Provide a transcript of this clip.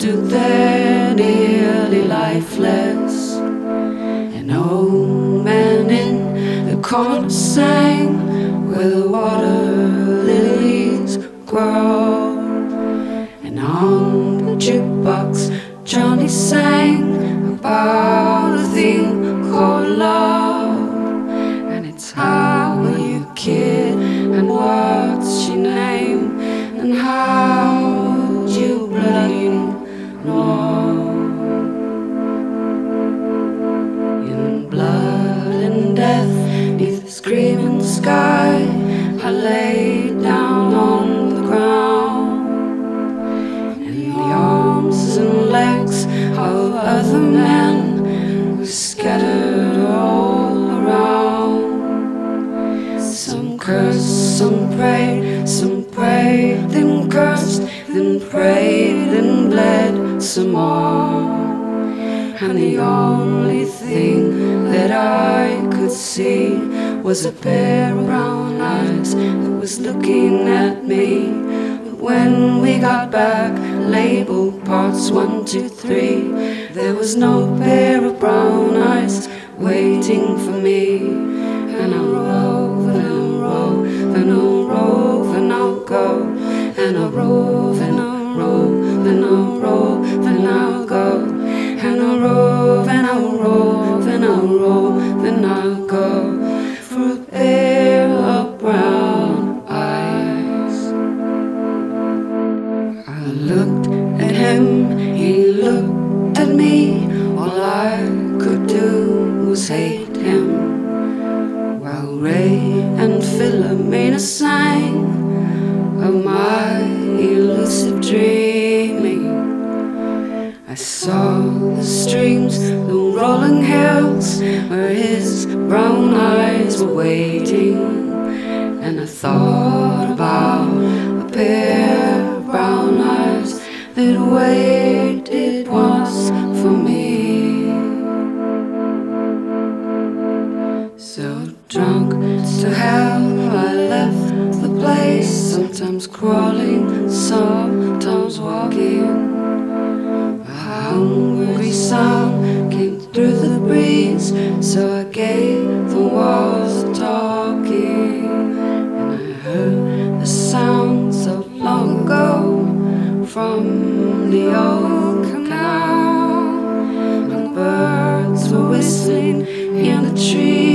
stood there nearly lifeless. An old man in the corner sang where the water lilies grow. And on the jukebox Johnny sang about a thing called love. And it's how are you, kid, and what's your name, and how would you bloody know? In blood and death, neath the screaming sky, I lay down on the ground. And the arms and legs of other men were scattered all around. Some cursed, some prayed, then cursed, then prayed, then bled some more. And the only thing that I could see was a pair of brown eyes that was looking at me. But when we got back, labeled parts 1, 2, 3, there was no pair of brown eyes waiting for me. And I'll rove, and I'll rove, and I'll rove, and I'll go. And I'll rove, and I'll rove, and I'll rove, and I'll go. And I'll rove, and I'll rove, and I'll rove, and I'll go for a pair of brown eyes. I looked at him, he looked at me. All I could do was hate him, while Ray and Philomena sang of my elusive dreaming. I saw the streams, the rolling hills, where his brown eyes were waiting. And I thought about a pair of brown eyes that waited once for me. So drunk to hell, I left the place, sometimes crawling, sometimes walking. A hungry sound came through the breeze, so I gave the walls a talking. And I heard the sounds of long ago from the old canal. And the birds were whistling in the trees.